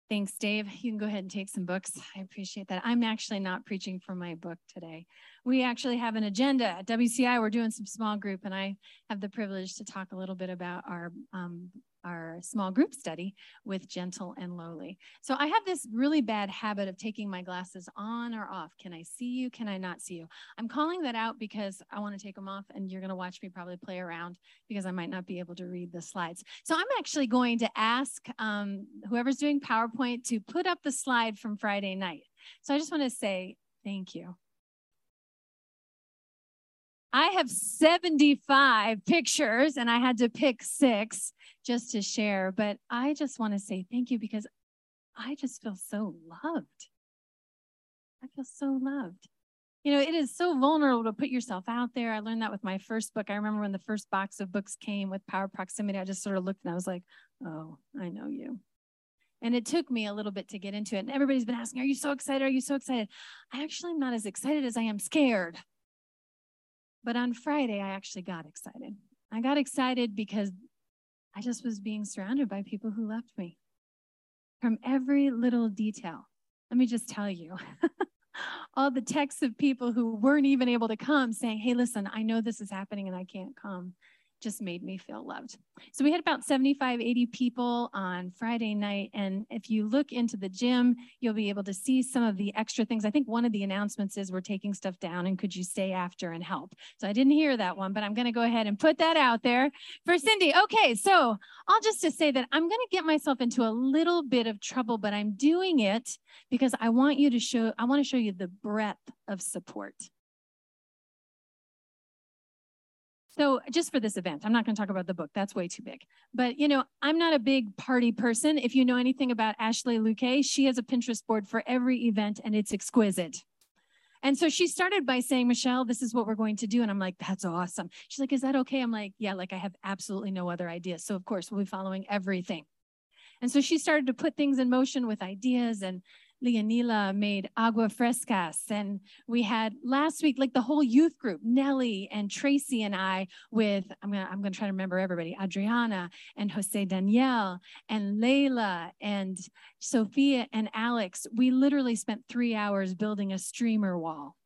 Thanks, Dave. You can go ahead and take some books. I appreciate that. I'm actually not preaching from my book today. We actually have an agenda at WCI. We're doing some small group, and I have the privilege to talk a little bit about our small group study with Gentle and Lowly. So I have this really bad habit of taking my glasses on or off. Can I see you? Can I not see you? I'm calling that out because I want to take them off, and you're going to watch me probably play around because I might not be able to read the slides. So I'm actually going to ask whoever's doing PowerPoint to put up the slide from Friday night. So I just want to say thank you. I have 75 pictures, and I had to pick 6 just to share, but I just want to say thank you because I just feel so loved. I feel so loved. You know, it is so vulnerable to put yourself out there. I learned that with my first book. I remember when the first box of books came with Power Proximity, I just sort of looked and I was like, oh, I know you. And it took me a little bit to get into it. And everybody's been asking, are you so excited? Are you so excited? I actually am not as excited as I am scared. But on Friday, I actually got excited. I got excited because I just was being surrounded by people who loved me from every little detail. Let me just tell you, all the texts of people who weren't even able to come saying, hey, listen, I know this is happening and I can't come, just made me feel loved. So we had about 75, 80 people on Friday night. And if you look into the gym, you'll be able to see some of the extra things. I think one of the announcements is we're taking stuff down and could you stay after and help? So I didn't hear that one, but I'm going to go ahead and put that out there for Cindy. Okay, so I'll just to say that I'm going to get myself into a little bit of trouble, but I'm doing it because I want to show you the breadth of support. So just for this event, I'm not going to talk about the book. That's way too big. But, you know, I'm not a big party person. If you know anything about Ashley Luque, she has a Pinterest board for every event, and it's exquisite. And so she started by saying, Michelle, this is what we're going to do. And I'm like, that's awesome. She's like, is that okay? I'm like, yeah, like I have absolutely no other ideas. So, of course, we'll be following everything. And so she started to put things in motion with ideas, and Leonila made agua frescas. And we had last week, like the whole youth group, Nellie and Tracy and I with, I'm gonna try to remember everybody, Adriana and Jose Danielle and Layla and Sophia and Alex. We literally spent 3 hours building a streamer wall.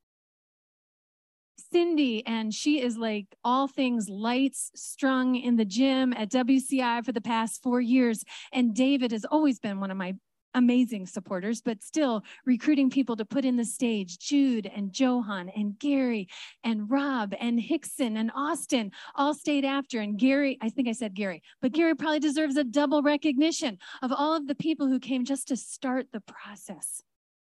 Cindy, and she is like all things lights strung in the gym at WCI for the past 4 years. And David has always been one of my amazing supporters, but still recruiting people to put in the stage. Jude and Johan and Gary and Rob and Hickson and Austin all stayed after. And Gary, I think I said Gary, but Gary probably deserves a double recognition of all of the people who came just to start the process.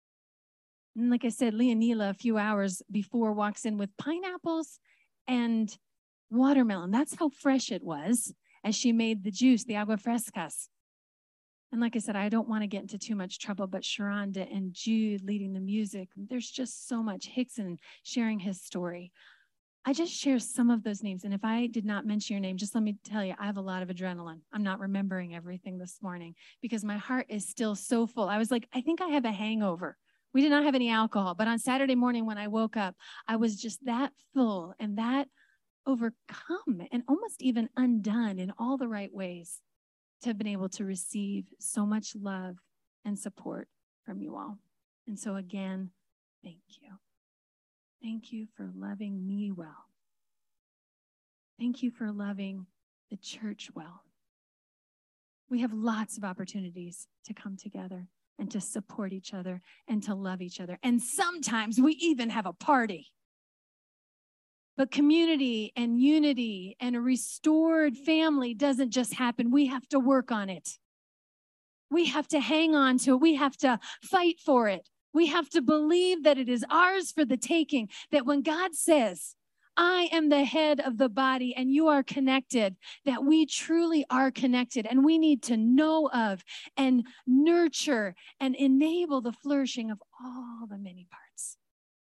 And like I said, Leonila, a few hours before, walks in with pineapples and watermelon. That's how fresh it was as she made the juice, the agua frescas. And like I said, I don't want to get into too much trouble, but Sharonda and Jude leading the music. There's just so much. Hickson sharing his story. I just share some of those names. And if I did not mention your name, just let me tell you, I have a lot of adrenaline. I'm not remembering everything this morning because my heart is still so full. I was like, I think I have a hangover. We did not have any alcohol, but on Saturday morning when I woke up, I was just that full and that overcome and almost even undone in all the right ways to have been able to receive so much love and support from you all. And so again, thank you. Thank you for loving me well. Thank you for loving the church well. We have lots of opportunities to come together and to support each other and to love each other. And sometimes we even have a party. But community and unity and a restored family doesn't just happen. We have to work on it. We have to hang on to it. We have to fight for it. We have to believe that it is ours for the taking, that when God says, I am the head of the body and you are connected, that we truly are connected and we need to know of and nurture and enable the flourishing of all the many parts.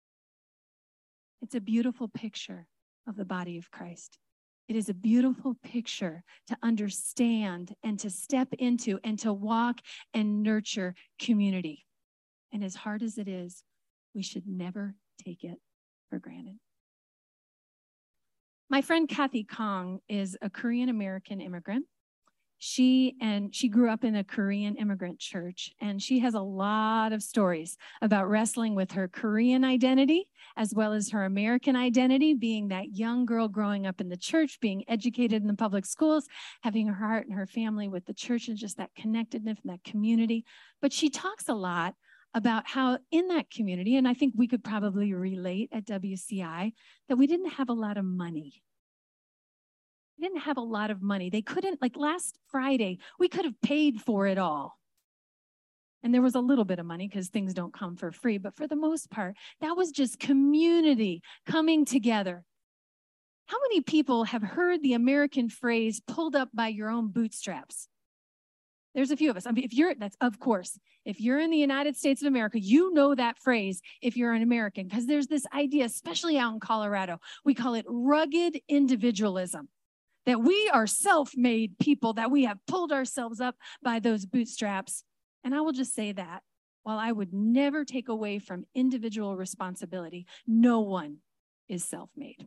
It's a beautiful picture of the body of Christ. It is a beautiful picture to understand and to step into and to walk and nurture community. And as hard as it is, we should never take it for granted. My friend Kathy Kong is a Korean-American immigrant. She grew up in a Korean immigrant church, and she has a lot of stories about wrestling with her Korean identity as well as her American identity, being that young girl growing up in the church, being educated in the public schools, having her heart and her family with the church and just that connectedness and that community. But she talks a lot about how in that community, and I think we could probably relate at WCI, that we didn't have a lot of money. Didn't have a lot of money. They couldn't, like last Friday, we could have paid for it all. And there was a little bit of money because things don't come for free. But for the most part, that was just community coming together. How many people have heard the American phrase, pulled up by your own bootstraps? There's a few of us. I mean, of course, if you're in the United States of America, you know that phrase if you're an American, because there's this idea, especially out in Colorado, we call it rugged individualism. That we are self-made people, that we have pulled ourselves up by those bootstraps. And I will just say that while I would never take away from individual responsibility, no one is self-made.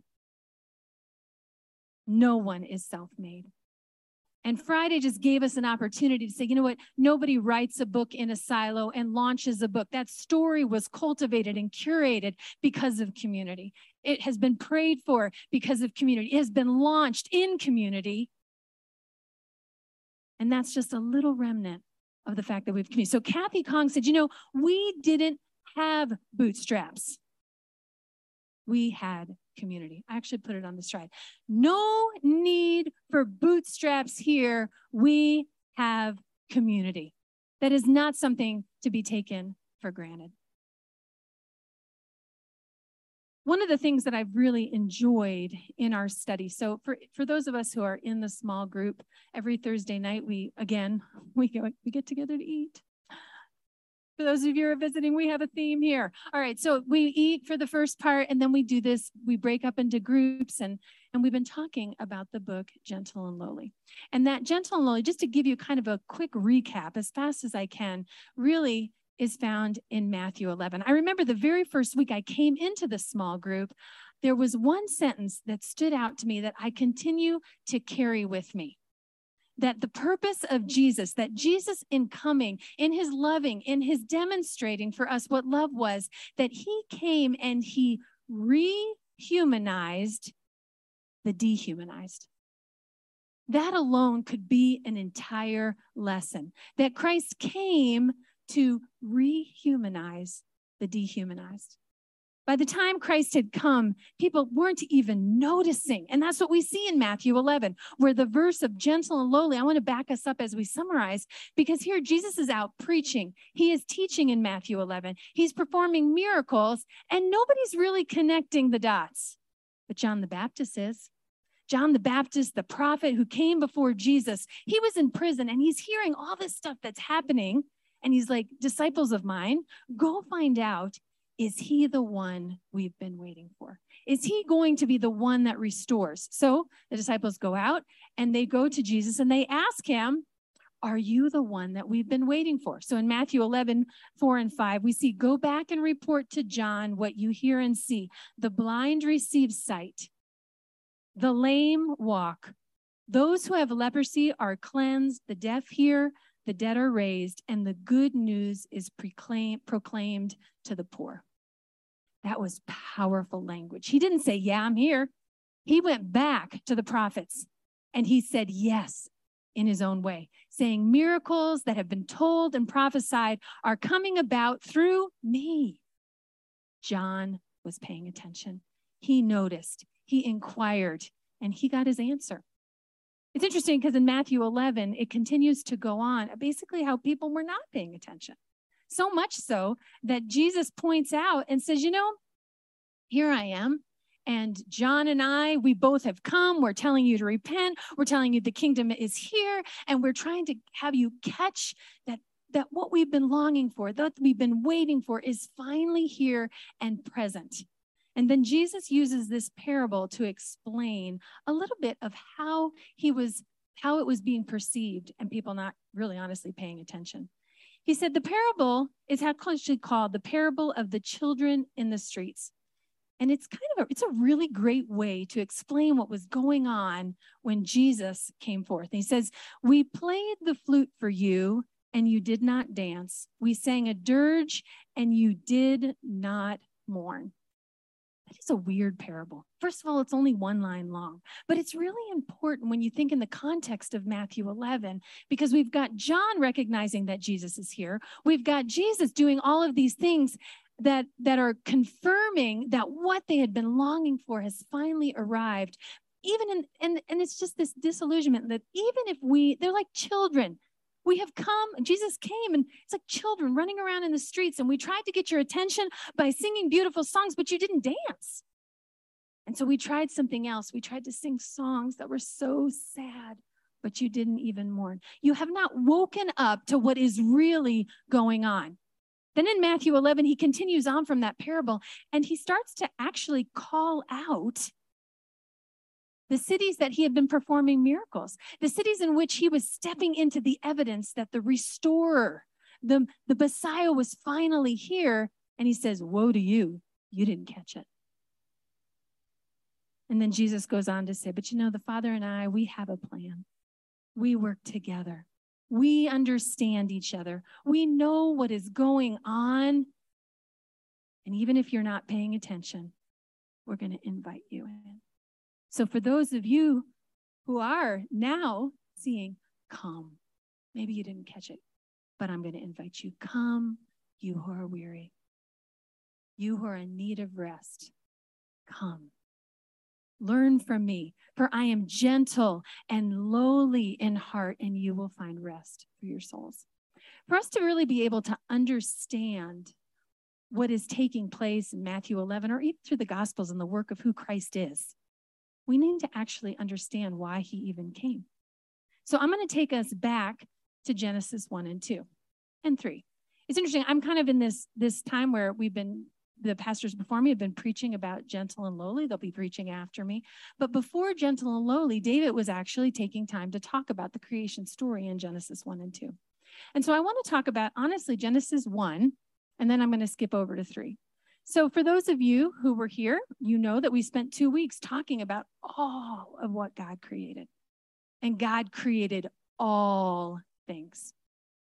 No one is self-made. And Friday just gave us an opportunity to say, you know what? Nobody writes a book in a silo and launches a book. That story was cultivated and curated because of community. It has been prayed for because of community. It has been launched in community. And that's just a little remnant of the fact that we've community. So Kathy Kong said, you know, we didn't have bootstraps. We had community. I actually put it on the slide. No need for bootstraps here. We have community. That is not something to be taken for granted. One of the things that I've really enjoyed in our study, so for those of us who are in the small group, every Thursday night, we get together to eat. For those of you who are visiting, we have a theme here. All right, so we eat for the first part, and then we do this, we break up into groups, and we've been talking about the book, Gentle and Lowly. And that Gentle and Lowly, just to give you kind of a quick recap as fast as I can, really is found in Matthew 11. I remember the very first week I came into the small group, there was one sentence that stood out to me that I continue to carry with me. That the purpose of Jesus, that Jesus in coming, in his loving, in his demonstrating for us what love was, that he came and he rehumanized the dehumanized. That alone could be an entire lesson. That Christ came to rehumanize the dehumanized. By the time Christ had come, people weren't even noticing. And that's what we see in Matthew 11, where the verse of gentle and lowly, I want to back us up as we summarize, because here Jesus is out preaching. He is teaching in Matthew 11. He's performing miracles, and nobody's really connecting the dots. But John the Baptist is. John the Baptist, the prophet who came before Jesus, he was in prison, and he's hearing all this stuff that's happening. And he's like, disciples of mine, go find out, is he the one we've been waiting for? Is he going to be the one that restores? So the disciples go out and they go to Jesus and they ask him, are you the one that we've been waiting for? So in Matthew 11, 4 and 5, we see, go back and report to John what you hear and see. The blind receive sight. The lame walk. Those who have leprosy are cleansed. The deaf hear. The dead are raised. And the good news is proclaimed to the poor. That was powerful language. He didn't say, yeah, I'm here. He went back to the prophets and he said, yes, in his own way, saying miracles that have been told and prophesied are coming about through me. John was paying attention. He noticed, he inquired, and he got his answer. It's interesting because in Matthew 11, it continues to go on, basically how people were not paying attention. So much so that Jesus points out and says, you know, here I am. And John and I, we both have come. We're telling you to repent. We're telling you the kingdom is here. And we're trying to have you catch that what we've been longing for, that we've been waiting for is finally here and present. And then Jesus uses this parable to explain a little bit of how it was being perceived and people not really honestly paying attention. He said the parable is actually called the parable of the children in the streets. And it's it's a really great way to explain what was going on when Jesus came forth. And he says, we played the flute for you and you did not dance. We sang a dirge and you did not mourn. That is a weird parable. First of all, it's only one line long, but it's really important when you think in the context of Matthew 11, because we've got John recognizing that Jesus is here. We've got Jesus doing all of these things that are confirming that what they had been longing for has finally arrived. Even and it's just this disillusionment that even if they're like children. We have come, Jesus came, and it's like children running around in the streets, and we tried to get your attention by singing beautiful songs, but you didn't dance. And so we tried something else. We tried to sing songs that were so sad, but you didn't even mourn. You have not woken up to what is really going on. Then in Matthew 11, he continues on from that parable, and he starts to actually call out the cities that he had been performing miracles, the cities in which he was stepping into the evidence that the restorer, the Messiah was finally here. And he says, woe to you, you didn't catch it. And then Jesus goes on to say, but the Father and I, we have a plan. We work together. We understand each other. We know what is going on. And even if you're not paying attention, we're going to invite you in. So for those of you who are now seeing, come. Maybe you didn't catch it, but I'm going to invite you. Come, you who are weary. You who are in need of rest. Come. Learn from me, for I am gentle and lowly in heart, and you will find rest for your souls. For us to really be able to understand what is taking place in Matthew 11, or even through the Gospels and the work of who Christ is, we need to actually understand why he even came. So I'm going to take us back to Genesis 1 and 2 and 3. It's interesting. I'm kind of in this time where the pastors before me have been preaching about gentle and lowly. They'll be preaching after me. But before gentle and lowly, David was actually taking time to talk about the creation story in Genesis 1 and 2. And so I want to talk about, honestly, Genesis 1, and then I'm going to skip over to 3. So for those of you who were here, you know that we spent 2 weeks talking about all of what God created. And God created all things.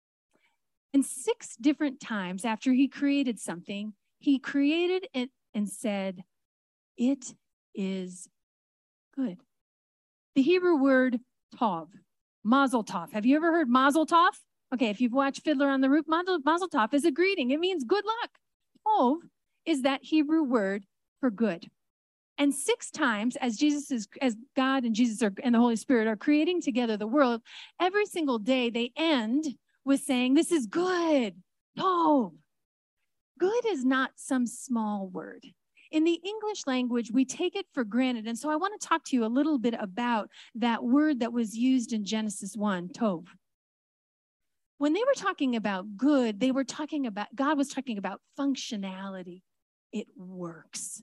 And 6 different times after he created something, he created it and said, it is good. The Hebrew word tov, mazel tov. Have you ever heard mazel tov? Okay, if you've watched Fiddler on the Roof, mazel tov is a greeting. It means good luck. Tov is that Hebrew word for good. And 6 times as God and Jesus and the Holy Spirit are creating together the world, every single day they end with saying, this is good. Tov. Good is not some small word. In the English language, we take it for granted. And so I want to talk to you a little bit about that word that was used in Genesis 1, tov. When they were talking about good, God was talking about functionality. It works.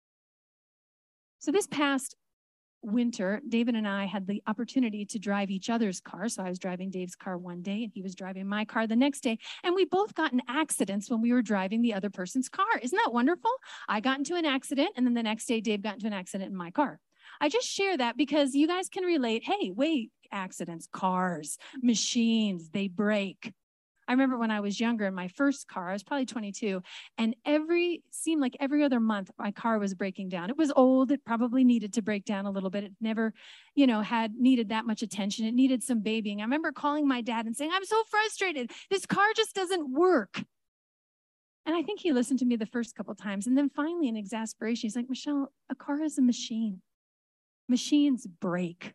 So this past winter, David and I had the opportunity to drive each other's car. So I was driving Dave's car one day and he was driving my car the next day. And we both got in accidents when we were driving the other person's car. Isn't that wonderful? I got into an accident and then the next day Dave got into an accident in my car. I just share that because you guys can relate. Hey, wait, accidents, cars, machines, they break. I remember when I was younger in my first car, I was probably 22, and seemed like every other month, my car was breaking down. It was old. It probably needed to break down a little bit. It never, had needed that much attention. It needed some babying. I remember calling my dad and saying, I'm so frustrated. This car just doesn't work. And I think he listened to me the first couple of times. And then finally in exasperation, he's like, Michelle, a car is a machine. Machines break.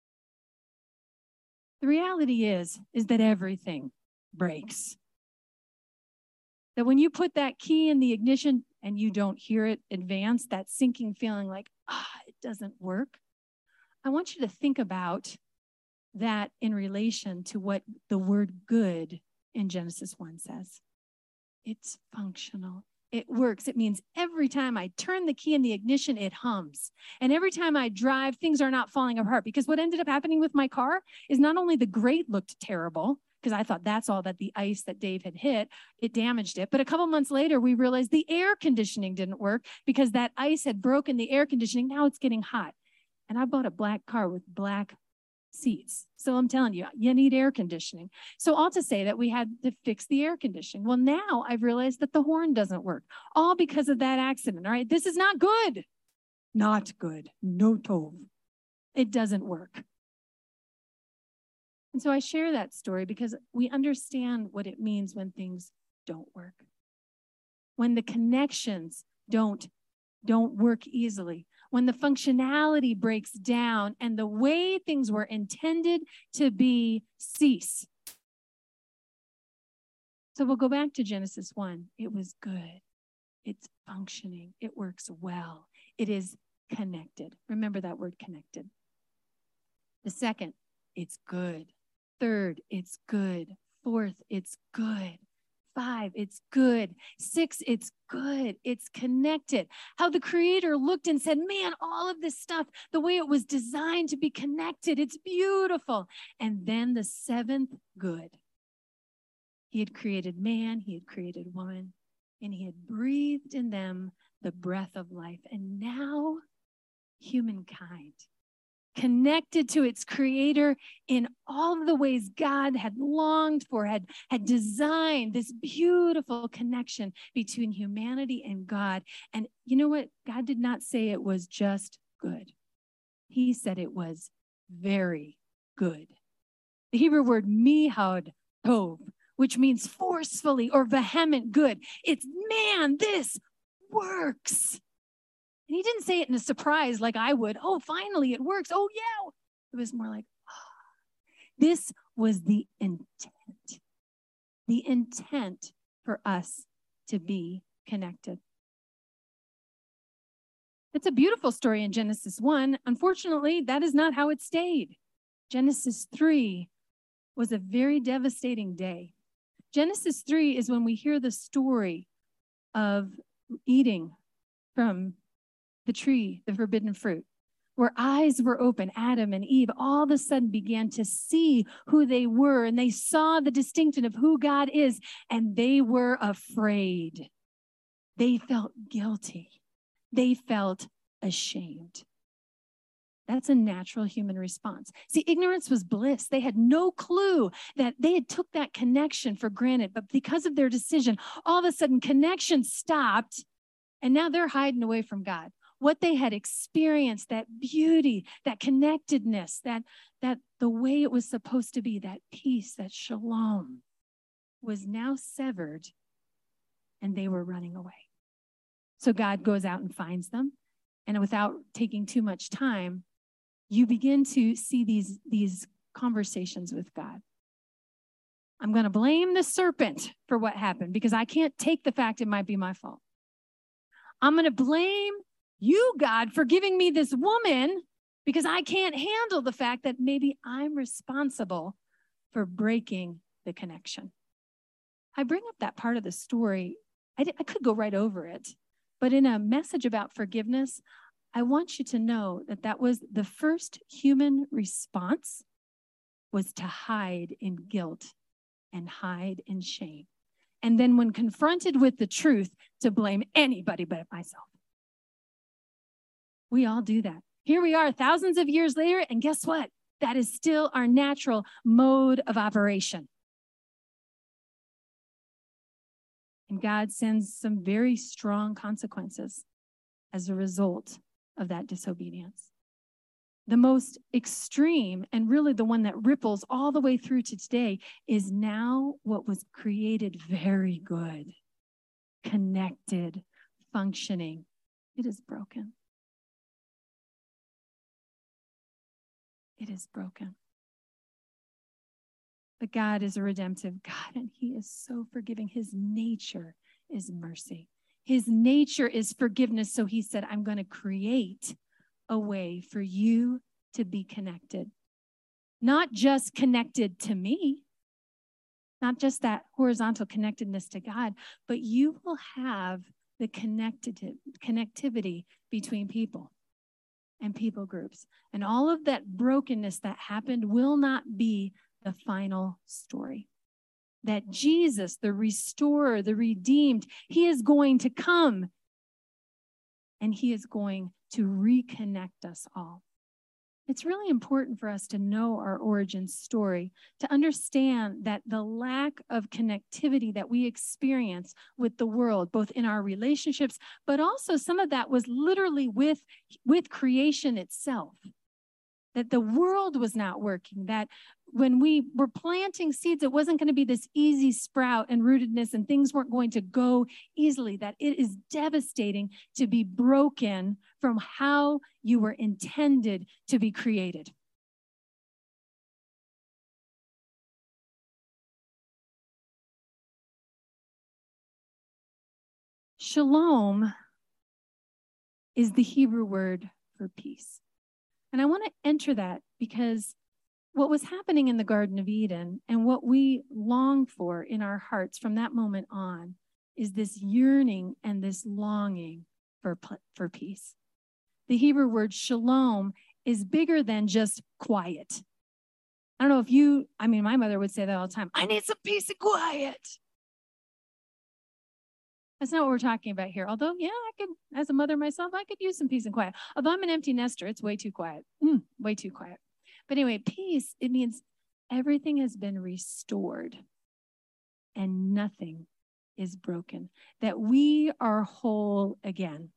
The reality is that everything breaks. That when you put that key in the ignition and you don't hear it advance, that sinking feeling like, it doesn't work. I want you to think about that in relation to what the word good in Genesis 1 says. It's functional. It works. It means every time I turn the key in the ignition, it hums. And every time I drive, things are not falling apart. Because what ended up happening with my car is not only the grate looked terrible, because I thought that's all that the ice that Dave had hit, it damaged it. But a couple months later, we realized the air conditioning didn't work because that ice had broken the air conditioning. Now it's getting hot. And I bought a black car with black seats. So I'm telling you, you need air conditioning. So all to say that we had to fix the air conditioning. Well, now I've realized that the horn doesn't work, all because of that accident. All right, this is not good. Not good. No tov. It doesn't work. And so I share that story because we understand what it means when things don't work. When the connections don't work easily. When the functionality breaks down and the way things were intended to be cease. So we'll go back to Genesis 1. It was good. It's functioning. It works well. It is connected. Remember that word, connected. The second, it's good. Third, it's good. Fourth, it's good. 5, it's good. 6, it's good. It's connected. How the Creator looked and said, man, all of this stuff, the way it was designed to be connected, it's beautiful. And then the 7th, good. He had created man, he had created woman, and he had breathed in them the breath of life. And now humankind, connected to its Creator in all of the ways God had longed for, had designed this beautiful connection between humanity and God. And you know what? God did not say it was just good. He said it was very good. The Hebrew word mihad tov, which means forcefully or vehement good. It's, man, this works. And he didn't say it in a surprise like I would. Oh, finally, it works. Oh, yeah. It was more like, oh. This was the intent for us to be connected. It's a beautiful story in Genesis 1. Unfortunately, that is not how it stayed. Genesis 3 was a very devastating day. Genesis 3 is when we hear the story of eating from the tree, the forbidden fruit, where eyes were open. Adam and Eve all of a sudden began to see who they were, and they saw the distinction of who God is, and they were afraid. They felt guilty. They felt ashamed. That's a natural human response. See, ignorance was bliss. They had no clue that they had took that connection for granted, but because of their decision, all of a sudden connection stopped, and now they're hiding away from God. What they had experienced, that beauty, that connectedness, that the way it was supposed to be, that peace, that shalom, was now severed, and they were running away. So God goes out and finds them, and without taking too much time, you begin to see these conversations with God. I'm going to blame the serpent for what happened because I can't take the fact it might be my fault. I'm going to blame you, God, for giving me this woman because I can't handle the fact that maybe I'm responsible for breaking the connection. I bring up that part of the story. I could go right over it, but in a message about forgiveness, I want you to know that that was the first human response, was to hide in guilt and hide in shame. And then when confronted with the truth, to blame anybody but myself. We all do that. Here we are thousands of years later, and guess what? That is still our natural mode of operation. And God sends some very strong consequences as a result of that disobedience. The most extreme, and really the one that ripples all the way through to today, is now what was created very good, connected, functioning. It is broken. It is broken. But God is a redemptive God, and he is so forgiving. His nature is mercy. His nature is forgiveness. So he said, I'm going to create a way for you to be connected. Not just connected to me, not just that horizontal connectedness to God, but you will have the connectivity between people and people groups. And all of that brokenness that happened will not be the final story. that Jesus, the restorer, the redeemed, he is going to come and he is going to reconnect us all. It's really important for us to know our origin story, to understand that the lack of connectivity that we experience with the world, both in our relationships, but also some of that was literally with creation itself. That the world was not working, that when we were planting seeds, it wasn't going to be this easy sprout and rootedness and things weren't going to go easily, that it is devastating to be broken from how you were intended to be created. Shalom is the Hebrew word for peace. And I want to enter that because what was happening in the Garden of Eden and what we long for in our hearts from that moment on is this yearning and this longing for peace. The Hebrew word shalom is bigger than just quiet. I don't know if my mother would say that all the time. I need some peace and quiet. That's not what we're talking about here. Although, yeah, I could, as a mother myself, I could use some peace and quiet. Although I'm an empty nester, it's way too quiet. Way too quiet. But anyway, peace, it means everything has been restored and nothing is broken. That we are whole again.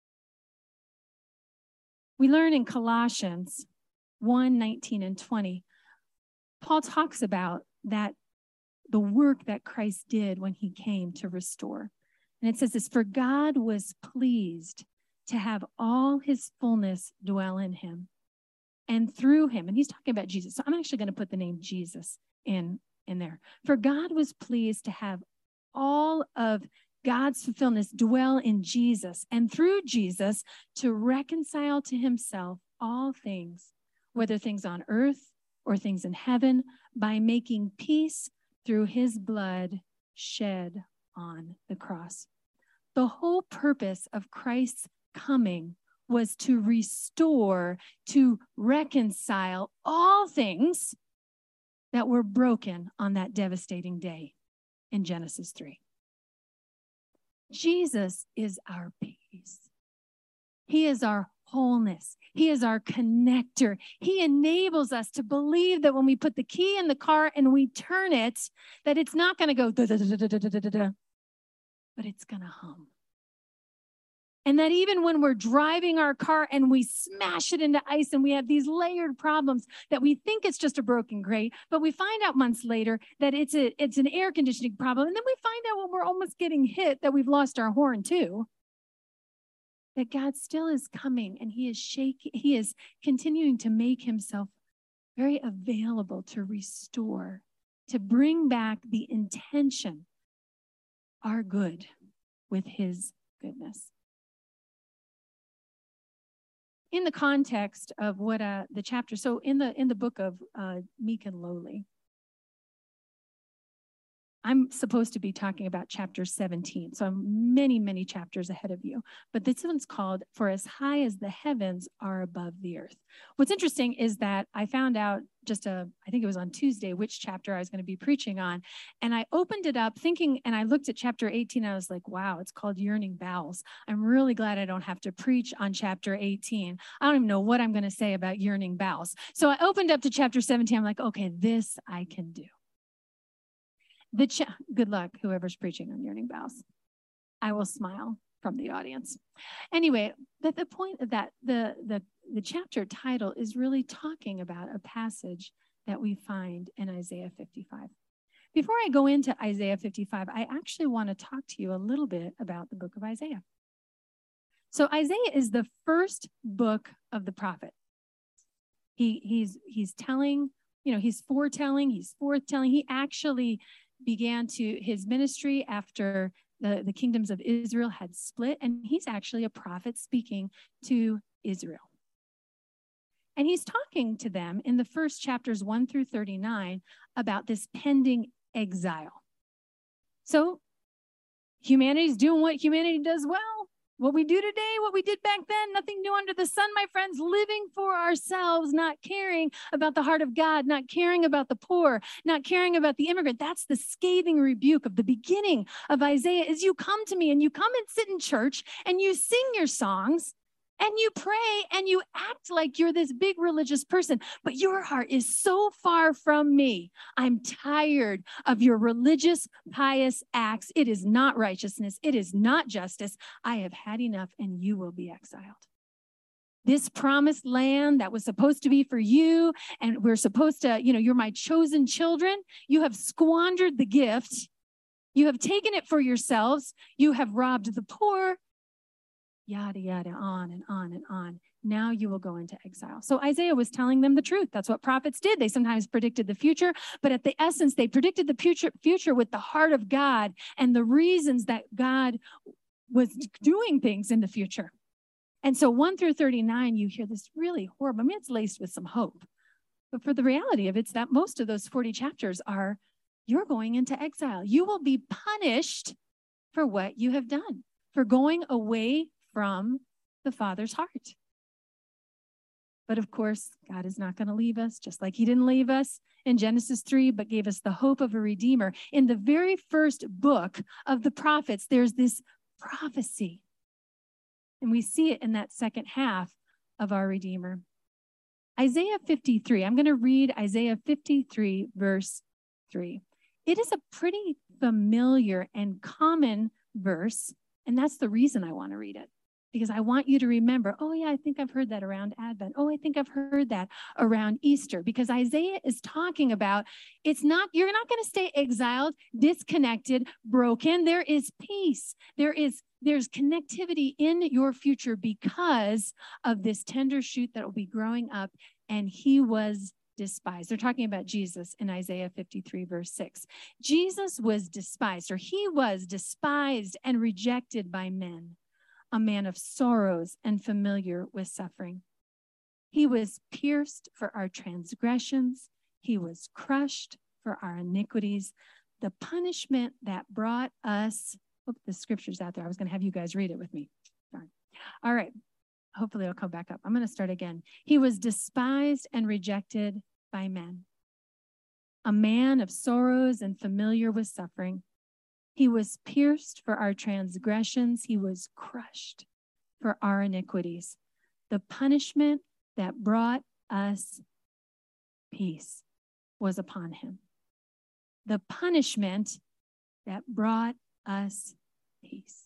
We learn in Colossians 1:19 and 20, Paul talks about that the work that Christ did when he came to restore. And it says this, for God was pleased to have all his fullness dwell in him and through him. And he's talking about Jesus. So I'm actually going to put the name Jesus in there. For God was pleased to have all of God's fulfillment dwell in Jesus and through Jesus to reconcile to himself all things, whether things on earth or things in heaven, by making peace through his blood shed on the cross. The whole purpose of Christ's coming was to restore, to reconcile all things that were broken on that devastating day in Genesis 3. Jesus is our peace. He is our wholeness. He is our connector. He enables us to believe that when we put the key in the car and we turn it, that it's not going to go da da da da da da da da, but it's going to hum. And that even when we're driving our car and we smash it into ice and we have these layered problems that we think it's just a broken grate, but we find out months later that it's an air conditioning problem. And then we find out when we're almost getting hit that we've lost our horn too. That God still is coming and he is continuing to make himself very available to restore, to bring back the intention, our good, with his goodness. In the context of what the chapter, so in the book of Meek and Lowly, I'm supposed to be talking about chapter 17, so I'm many, many chapters ahead of you. But this one's called, For As High as the Heavens Are Above the Earth. What's interesting is that I found out I think it was on Tuesday, which chapter I was going to be preaching on. And I opened it up thinking, and I looked at chapter 18, and I was like, wow, it's called Yearning Bowels. I'm really glad I don't have to preach on chapter 18. I don't even know what I'm going to say about yearning bowels. So I opened up to chapter 17. I'm like, okay, this I can do. Good luck, whoever's preaching on yearning bowels. I will smile from the audience. Anyway, the point of that, the chapter title is really talking about a passage that we find in Isaiah 55. Before I go into Isaiah 55, I actually want to talk to you a little bit about the book of Isaiah. So Isaiah is the first book of the prophet. He's telling, he's foretelling, he's forthtelling. He actually began his ministry after the kingdoms of Israel had split, and he's actually a prophet speaking to Israel. And he's talking to them in the first chapters 1 through 39 about this pending exile. So humanity's doing what humanity does well. What we do today, what we did back then, nothing new under the sun, my friends, living for ourselves, not caring about the heart of God, not caring about the poor, not caring about the immigrant. That's the scathing rebuke of the beginning of Isaiah is you come to me and you come and sit in church and you sing your songs and you pray and you act like you're this big religious person, but your heart is so far from me. I'm tired of your religious, pious acts. It is not righteousness. It is not justice. I have had enough and you will be exiled. This promised land that was supposed to be for you, and we're supposed to, you're my chosen children. You have squandered the gift. You have taken it for yourselves. You have robbed the poor. Yada, yada, on and on and on. Now you will go into exile. So Isaiah was telling them the truth. That's what prophets did. They sometimes predicted the future, but at the essence, they predicted the future with the heart of God and the reasons that God was doing things in the future. And so 1 through 39, you hear this really horrible, it's laced with some hope. But for the reality of it, it's that most of those 40 chapters are, you're going into exile. You will be punished for what you have done, for going away from the Father's heart. But of course, God is not going to leave us, just like he didn't leave us in Genesis 3, but gave us the hope of a Redeemer. In the very first book of the prophets, there's this prophecy. And we see it in that second half of our Redeemer. Isaiah 53, I'm going to read Isaiah 53, verse 3. It is a pretty familiar and common verse, and that's the reason I want to read it. Because I want you to remember, oh yeah, I think I've heard that around Advent. Oh, I think I've heard that around Easter. Because Isaiah is talking about, you're not going to stay exiled, disconnected, broken. There is peace. There's connectivity in your future because of this tender shoot that will be growing up, and he was despised. They're talking about Jesus in Isaiah 53, verse 6. Jesus was despised, or he was despised and rejected by men, a man of sorrows and familiar with suffering. He was pierced for our transgressions. He was crushed for our iniquities. The punishment that brought us, the scripture's out there. I was going to have you guys read it with me. Darn. All right. Hopefully it'll come back up. I'm going to start again. He was despised and rejected by men, a man of sorrows and familiar with suffering. He was pierced for our transgressions. He was crushed for our iniquities. The punishment that brought us peace was upon him. The punishment that brought us peace.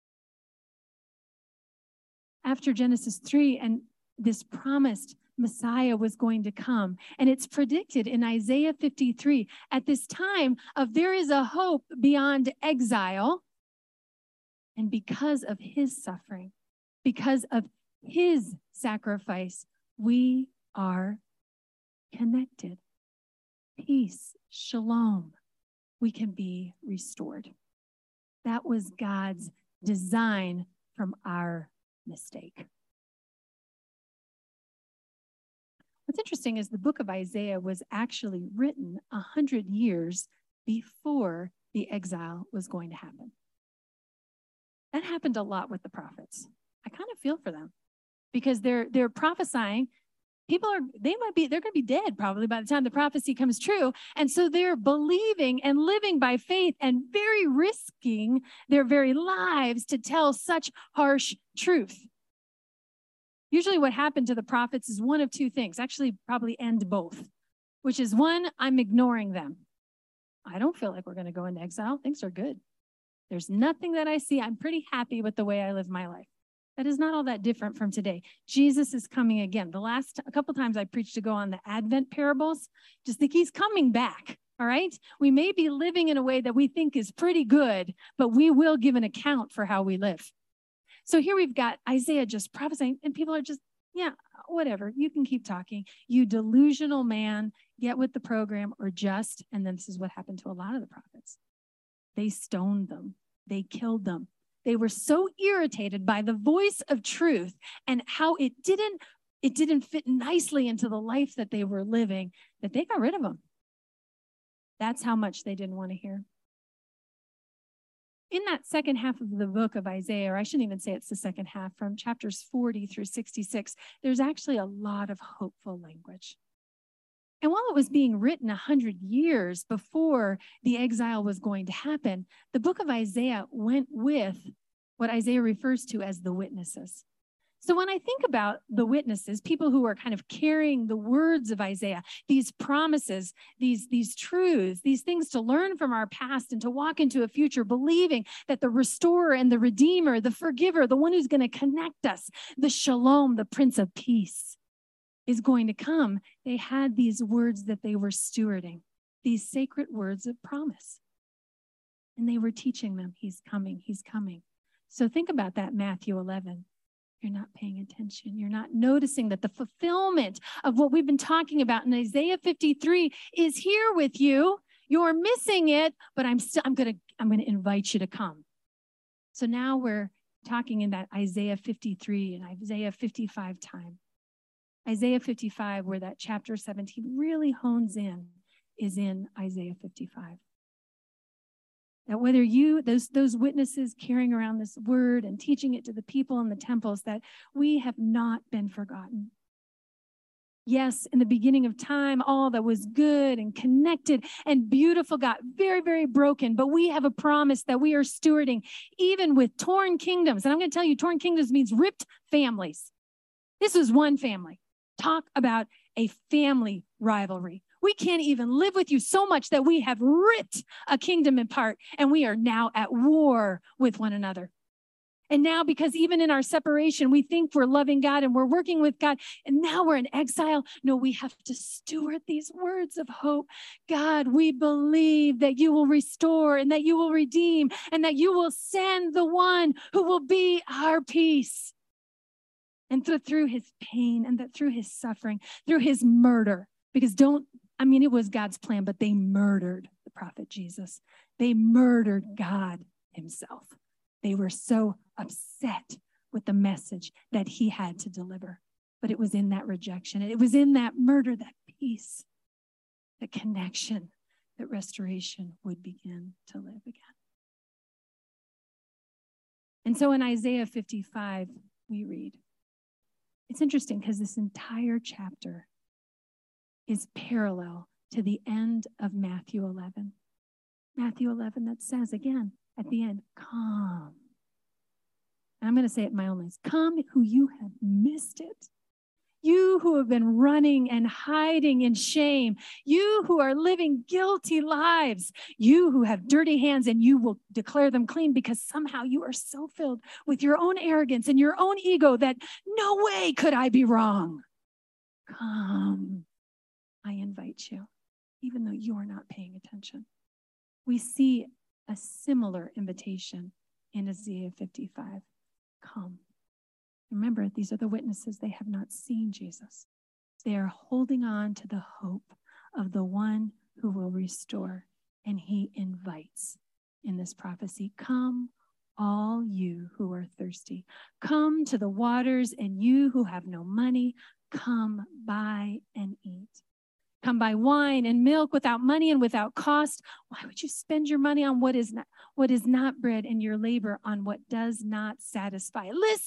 After Genesis 3, and this promised Messiah was going to come. And it's predicted in Isaiah 53 at this time of there is a hope beyond exile. And because of his suffering, because of his sacrifice, we are connected. Peace, shalom, we can be restored. That was God's design from our mistake. What's interesting is the book of Isaiah was actually written 100 years before the exile was going to happen. That happened a lot with the prophets. I kind of feel for them because they're prophesying. They're going to be dead probably by the time the prophecy comes true. And so they're believing and living by faith and very risking their very lives to tell such harsh truth. Usually what happened to the prophets is one of two things, actually probably end both, which is one, I'm ignoring them. I don't feel like we're going to go into exile. Things are good. There's nothing that I see. I'm pretty happy with the way I live my life. That is not all that different from today. Jesus is coming again. A couple times I preached to go on the Advent parables, just think he's coming back. All right. We may be living in a way that we think is pretty good, but we will give an account for how we live. So here we've got Isaiah just prophesying, and people are just, yeah, whatever. You can keep talking. You delusional man, get with the program or just, and then this is what happened to a lot of the prophets. They stoned them. They killed them. They were so irritated by the voice of truth and how it didn't fit nicely into the life that they were living that they got rid of them. That's how much they didn't want to hear. in that second half of the book of Isaiah, or I shouldn't even say it's the second half, from chapters 40 through 66, there's actually a lot of hopeful language. And while it was being written 100 years before the exile was going to happen, the book of Isaiah went with what Isaiah refers to as the witnesses. So when I think about the witnesses, people who are kind of carrying the words of Isaiah, these promises, these truths, these things to learn from our past and to walk into a future, believing that the restorer and the redeemer, the forgiver, the one who's going to connect us, the shalom, the Prince of Peace, is going to come. They had these words that they were stewarding, these sacred words of promise. And they were teaching them, he's coming, he's coming. So think about that, Matthew 11. You're not paying attention. You're not noticing that the fulfillment of what we've been talking about in Isaiah 53 is here with you. You're missing it, but I'm going to invite you to come. So now we're talking in that Isaiah 53 and Isaiah 55 time. Isaiah 55, where that chapter 17 really hones in, is in Isaiah 55. That whether you, those witnesses carrying around this word and teaching it to the people in the temples, that we have not been forgotten. Yes, in the beginning of time, all that was good and connected and beautiful got very, very broken, but we have a promise that we are stewarding, even with torn kingdoms. And I'm going to tell you, torn kingdoms means ripped families. This is one family. Talk about a family rivalry. We can't even live with you so much that we have ripped a kingdom apart, and we are now at war with one another. And now, because even in our separation, we think we're loving God and we're working with God, and now we're in exile. No, we have to steward these words of hope. God, we believe that you will restore and that you will redeem and that you will send the one who will be our peace. And through his pain and that through his suffering, through his murder, because it was God's plan, but they murdered the prophet Jesus. They murdered God himself. They were so upset with the message that he had to deliver. But it was in that rejection. It was in that murder, that peace, the connection, that restoration would begin to live again. And so in Isaiah 55, we read, it's interesting because this entire chapter is parallel to the end of Matthew 11. Matthew 11 that says again at the end, come. And I'm going to say it in my own words. Come who you have missed it. You who have been running and hiding in shame. You who are living guilty lives. You who have dirty hands, and you will declare them clean because somehow you are so filled with your own arrogance and your own ego that no way could I be wrong. Come, I invite you, even though you are not paying attention. We see a similar invitation in Isaiah 55. Come. Remember, these are the witnesses. They have not seen Jesus. They are holding on to the hope of the one who will restore. And he invites in this prophecy, come, all you who are thirsty. Come to the waters, and you who have no money, come buy and eat. Come buy wine and milk without money and without cost. Why would you spend your money on what is not bread, and your labor on what does not satisfy?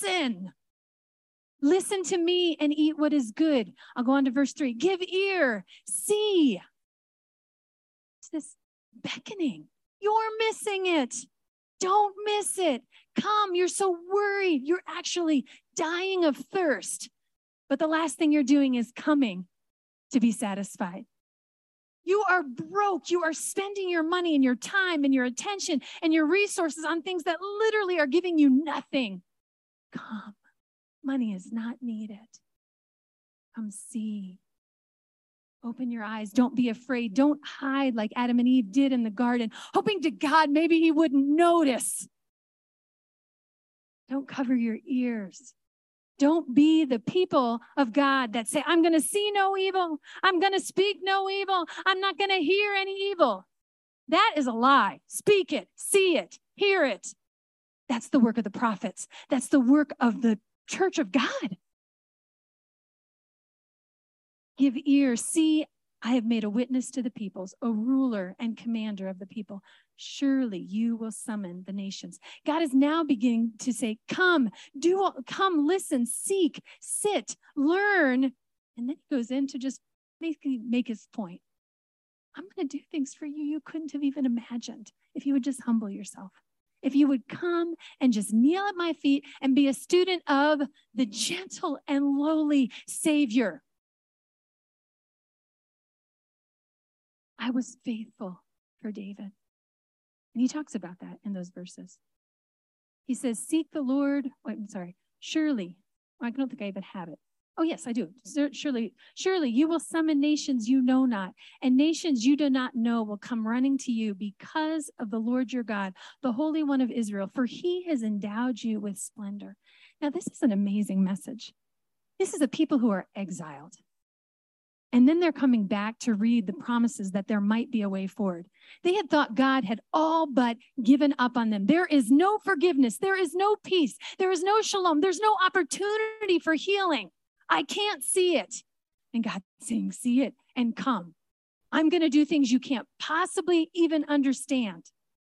Listen to me and eat what is good. I'll go on to verse 3. Give ear, see. It's this beckoning. You're missing it. Don't miss it. Come, you're so worried. You're actually dying of thirst. But the last thing you're doing is coming to be satisfied. You are broke. You are spending your money and your time and your attention and your resources on things that literally are giving you nothing. Come. Money is not needed. Come see. Open your eyes. Don't be afraid. Don't hide like Adam and Eve did in the garden, hoping to God maybe he wouldn't notice. Don't cover your ears. Don't be the people of God that say, I'm going to see no evil. I'm going to speak no evil. I'm not going to hear any evil. That is a lie. Speak it, see it, hear it. That's the work of the prophets. That's the work of the Church of God. Give ear, see, I have made a witness to the peoples, a ruler and commander of the people. Surely you will summon the nations. God is now beginning to say, come, come, listen, seek, sit, learn. And then he goes in to just make his point. I'm going to do things for you you couldn't have even imagined if you would just humble yourself. If you would come and just kneel at my feet and be a student of the gentle and lowly Savior. I was faithful for David. And he talks about that in those verses. He says, seek the Lord. Wait, I'm sorry. Surely. I don't think I even have it. Oh, yes, I do. Surely you will summon nations you know not, and nations you do not know will come running to you because of the Lord your God, the Holy One of Israel, for he has endowed you with splendor. Now, this is an amazing message. This is a people who are exiled. And then they're coming back to read the promises that there might be a way forward. They had thought God had all but given up on them. There is no forgiveness. There is no peace. There is no shalom. There's no opportunity for healing. I can't see it. And God's saying, see it and come. I'm going to do things you can't possibly even understand.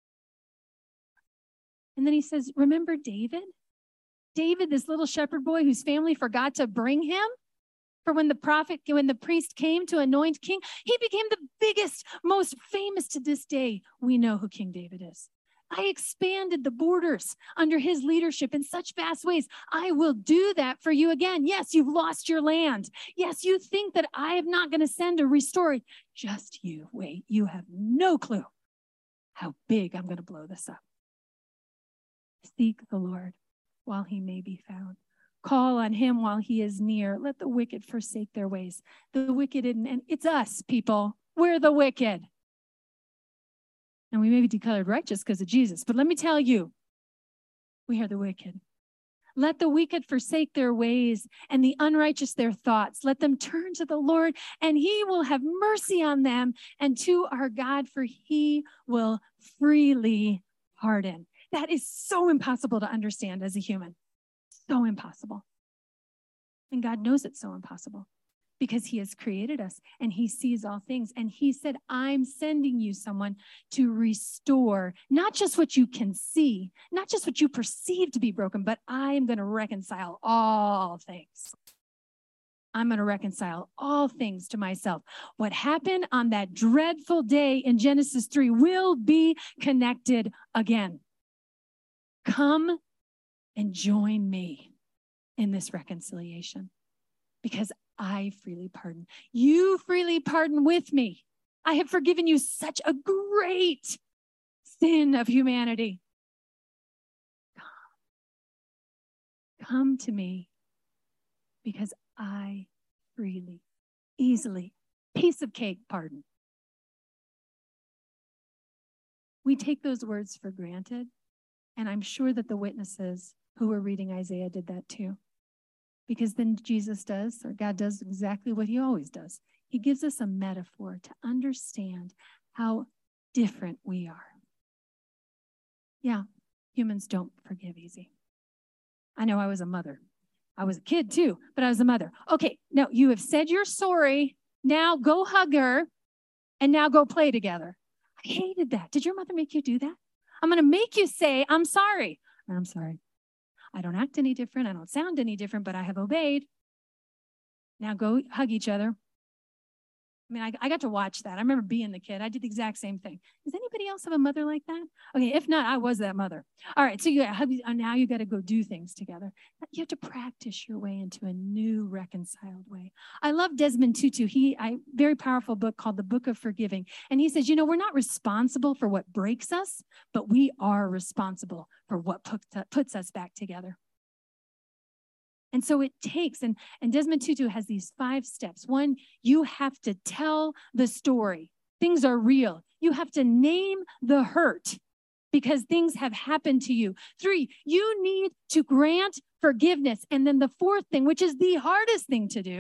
And then he says, remember David? David, this little shepherd boy whose family forgot to bring him? For when the priest came to anoint king, he became the biggest, most famous to this day. We know who King David is. I expanded the borders under his leadership in such vast ways. I will do that for you again. Yes, you've lost your land. Yes, you think that I am not going to send or restore it. Just you wait. You have no clue how big I'm going to blow this up. Seek the Lord while he may be found. Call on him while he is near. Let the wicked forsake their ways. The wicked, and it's us, people. We're the wicked. And we may be declared righteous because of Jesus. But let me tell you, we are the wicked. Let the wicked forsake their ways and the unrighteous their thoughts. Let them turn to the Lord, and he will have mercy on them, and to our God, for he will freely pardon. That is so impossible to understand as a human. So impossible. And God knows it's so impossible because he has created us and he sees all things. And he said, I'm sending you someone to restore not just what you can see, not just what you perceive to be broken, but I am going to reconcile all things. I'm going to reconcile all things to myself. What happened on that dreadful day in Genesis 3 will be connected again. Come and join me in this reconciliation because I freely pardon. You freely pardon with me. I have forgiven you such a great sin of humanity. Come to me because I freely, easily, piece of cake pardon. We take those words for granted, and I'm sure that the witnesses who were reading Isaiah did that too. Because then Jesus does, or God does exactly what he always does. He gives us a metaphor to understand how different we are. Yeah, humans don't forgive easy. I know I was a mother. I was a kid too, but I was a mother. Okay, now you have said you're sorry. Now go hug her, and now go play together. I hated that. Did your mother make you do that? I'm going to make you say, I'm sorry. I'm sorry. I don't act any different. I don't sound any different, but I have obeyed. Now go hug each other. I mean, I got to watch that. I remember being the kid. I did the exact same thing. Does anybody else have a mother like that? Okay, if not, I was that mother. All right, so now you got to go do things together. You have to practice your way into a new reconciled way. I love Desmond Tutu. Very powerful book called The Book of Forgiving. And he says, we're not responsible for what breaks us, but we are responsible for what puts us back together. And so it takes, and Desmond Tutu has these 5 steps. 1, you have to tell the story. Things are real. You have to name the hurt because things have happened to you. 3, you need to grant forgiveness. And then the 4th thing, which is the hardest thing to do,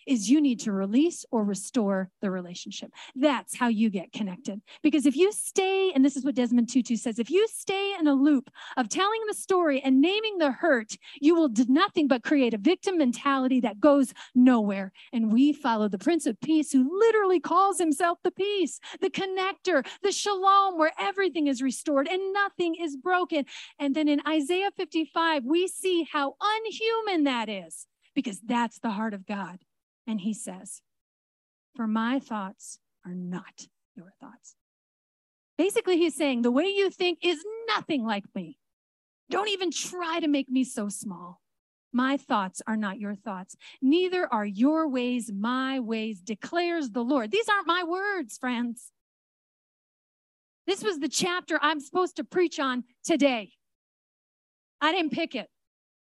is you need to release or restore the relationship. That's how you get connected. Because if you stay, and this is what Desmond Tutu says, if you stay in a loop of telling the story and naming the hurt, you will do nothing but create a victim mentality that goes nowhere. And we follow the Prince of Peace, who literally calls himself the peace, the connector, the shalom, where everything is restored and nothing is broken. And then in Isaiah 55, we see how unhuman that is, because that's the heart of God. And he says, for my thoughts are not your thoughts. Basically, he's saying the way you think is nothing like me. Don't even try to make me so small. My thoughts are not your thoughts. Neither are your ways my ways, declares the Lord. These aren't my words, friends. This was the chapter I'm supposed to preach on today. I didn't pick it.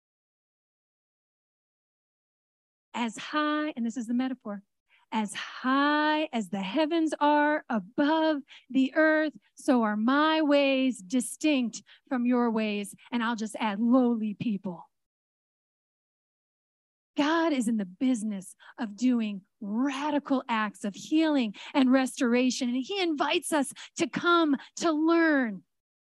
As high, and this is the metaphor, as high as the heavens are above the earth, so are my ways distinct from your ways. And I'll just add lowly people. God is in the business of doing radical acts of healing and restoration. And he invites us to come to learn.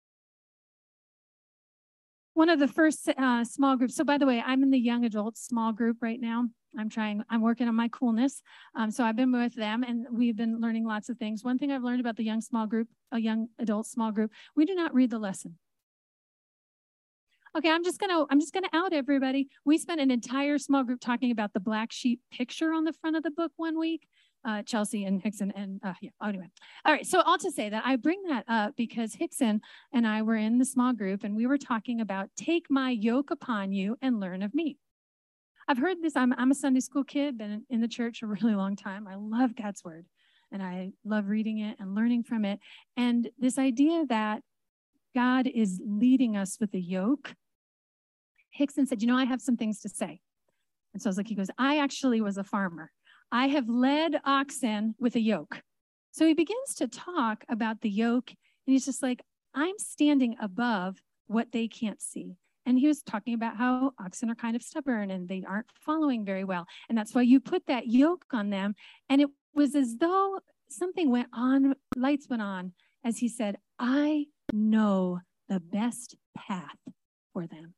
One of the first small groups. So by the way, I'm in the young adult small group right now. I'm working on my coolness. So I've been with them and we've been learning lots of things. One thing I've learned about the young adult small group, we do not read the lesson. Okay, I'm just gonna out everybody. We spent an entire small group talking about the black sheep picture on the front of the book one week. Chelsea and Hickson and anyway. All right, so all to say that I bring that up because Hickson and I were in the small group and we were talking about take my yoke upon you and learn of me. I've heard this, I'm a Sunday school kid, been in the church a really long time. I love God's word and I love reading it and learning from it. And this idea that God is leading us with a yoke, Hickson said, I have some things to say. And so I was like, he goes, I actually was a farmer. I have led oxen with a yoke. So he begins to talk about the yoke and he's just like, I'm standing above what they can't see. And he was talking about how oxen are kind of stubborn and they aren't following very well. And that's why you put that yoke on them. And it was as though something went on, lights went on, as he said, I know the best path for them.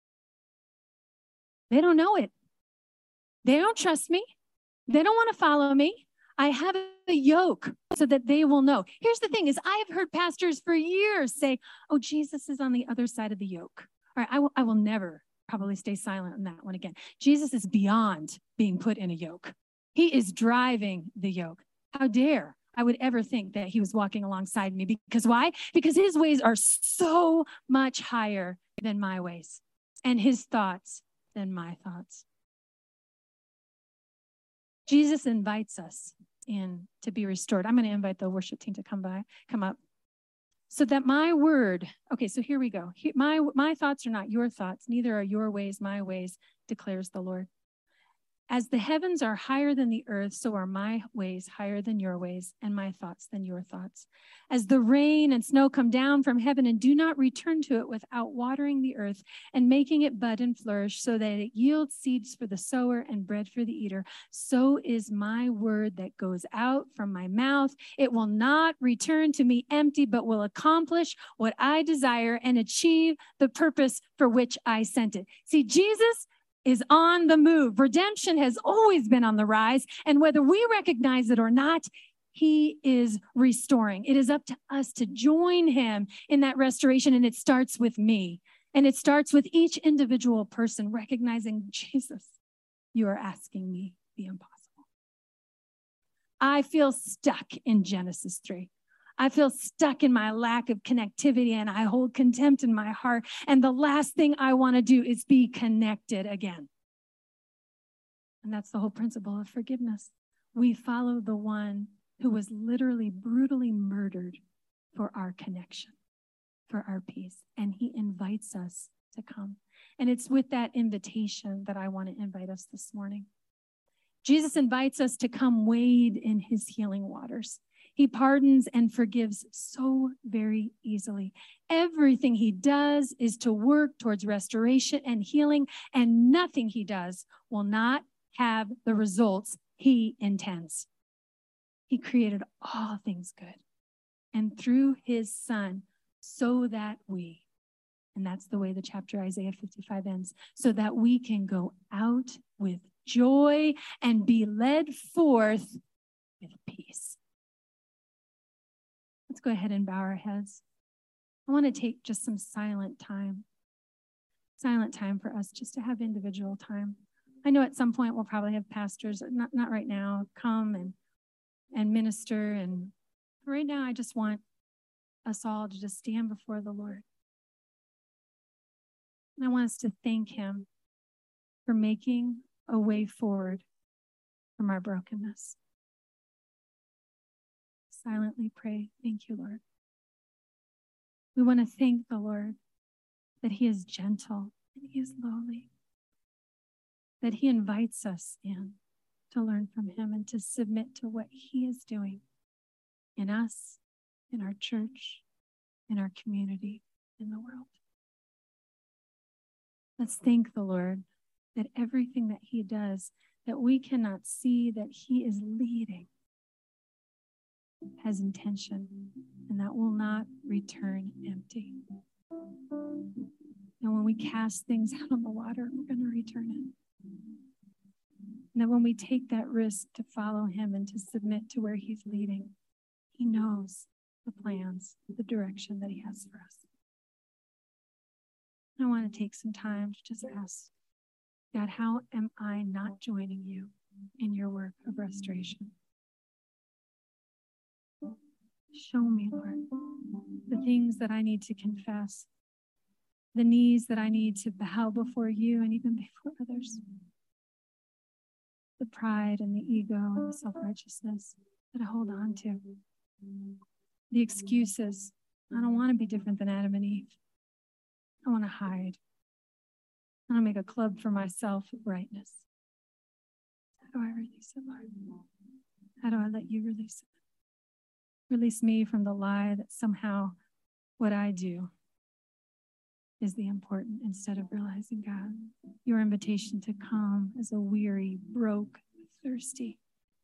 They don't know it. They don't trust me. They don't want to follow me. I have a yoke so that they will know. Here's the thing is I have heard pastors for years say, oh, Jesus is on the other side of the yoke. All right, I will never probably stay silent on that one again. Jesus is beyond being put in a yoke. He is driving the yoke. How dare I would ever think that he was walking alongside me. Because why? Because his ways are so much higher than my ways and his thoughts than my thoughts. Jesus invites us in to be restored. I'm going to invite the worship team to come up. So that my word, okay, so here we go. My thoughts are not your thoughts, neither are your ways my ways, declares the Lord. As the heavens are higher than the earth, so are my ways higher than your ways, and my thoughts than your thoughts. As the rain and snow come down from heaven and do not return to it without watering the earth and making it bud and flourish, so that it yields seeds for the sower and bread for the eater, so is my word that goes out from my mouth. It will not return to me empty, but will accomplish what I desire and achieve the purpose for which I sent it. See, Jesus is on the move. Redemption has always been on the rise. And whether we recognize it or not, he is restoring. It is up to us to join him in that restoration. And it starts with me. And it starts with each individual person recognizing, Jesus, you are asking me the impossible. I feel stuck in Genesis 3. I feel stuck in my lack of connectivity and I hold contempt in my heart. And the last thing I want to do is be connected again. And that's the whole principle of forgiveness. We follow the one who was literally brutally murdered for our connection, for our peace. And he invites us to come. And it's with that invitation that I want to invite us this morning. Jesus invites us to come wade in his healing waters. He pardons and forgives so very easily. Everything he does is to work towards restoration and healing, and nothing he does will not have the results he intends. He created all things good. And through his son, so that we, and that's the way the chapter Isaiah 55 ends, so that we can go out with joy and be led forth with peace. Let's go ahead and bow our heads. I want to take just some silent time for us just to have individual time. I know at some point we'll probably have pastors, not right now, come and minister. And right now, I just want us all to just stand before the Lord. And I want us to thank him for making a way forward from our brokenness. Silently pray, thank you, Lord. We want to thank the Lord that he is gentle and he is lowly, that he invites us in to learn from him and to submit to what he is doing in us, in our church, in our community, in the world. Let's thank the Lord that everything that he does, that we cannot see, that he is leading, has intention, and that will not return empty. And when we cast things out on the water, we're going to return it. And that when we take that risk to follow him and to submit to where he's leading, he knows the plans, the direction that he has for us. I want to take some time to just ask, God, how am I not joining you in your work of restoration? Show me, Lord, the things that I need to confess, the knees that I need to bow before you and even before others, the pride and the ego and the self-righteousness that I hold on to, the excuses. I don't want to be different than Adam and Eve. I want to hide. I want to make a club for myself of rightness. How do I release it, Lord? How do I let you release it? Release me from the lie that somehow what I do is the important, instead of realizing, God, your invitation to come as a weary, broke, thirsty,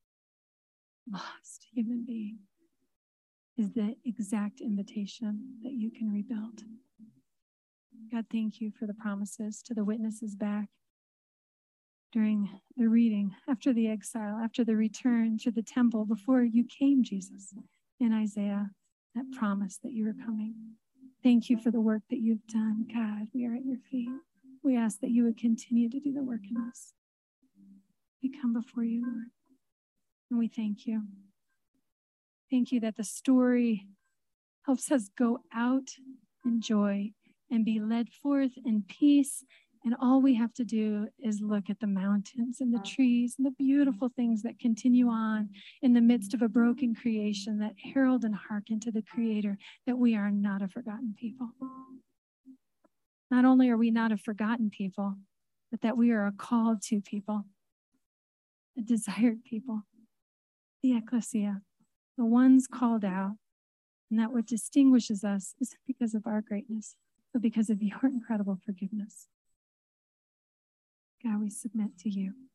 lost human being is the exact invitation that you can rebuild. God, thank you for the promises to the witnesses back during the reading, after the exile, after the return to the temple, before you came, Jesus, in Isaiah, that promise that you were coming. Thank you for the work that you've done. God, we are at your feet. We ask that you would continue to do the work in us. We come before you, Lord, and we thank you. Thank you that the story helps us go out in joy and be led forth in peace. And all we have to do is look at the mountains and the trees and the beautiful things that continue on in the midst of a broken creation that herald and hearken to the Creator, that we are not a forgotten people. Not only are we not a forgotten people, but that we are a called to people, a desired people, the ecclesia, the ones called out. And that what distinguishes us isn't because of our greatness, but because of your incredible forgiveness. God, we submit to you.